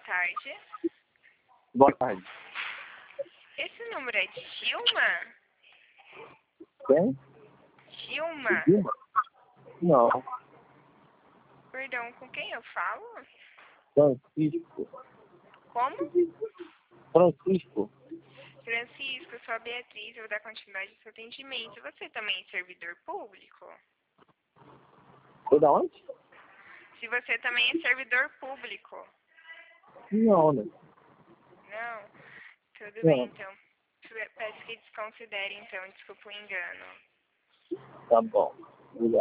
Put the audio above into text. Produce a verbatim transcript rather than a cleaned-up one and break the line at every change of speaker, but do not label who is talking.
tarde.
Boa tarde.
Esse número é de Dilma?
Quem?
Dilma?
Dilma? Não.
Perdão, com quem eu falo?
Francisco.
Como?
Francisco.
Francisco, sou a Beatriz, eu vou dar continuidade ao seu atendimento. Você também é servidor público?
Foi da onde?
Se você também é servidor público?
Não, né?
Não? Tudo
Não.
bem, então. Peço que desconsidere, então, desculpa o engano.
Tá bom. Obrigado.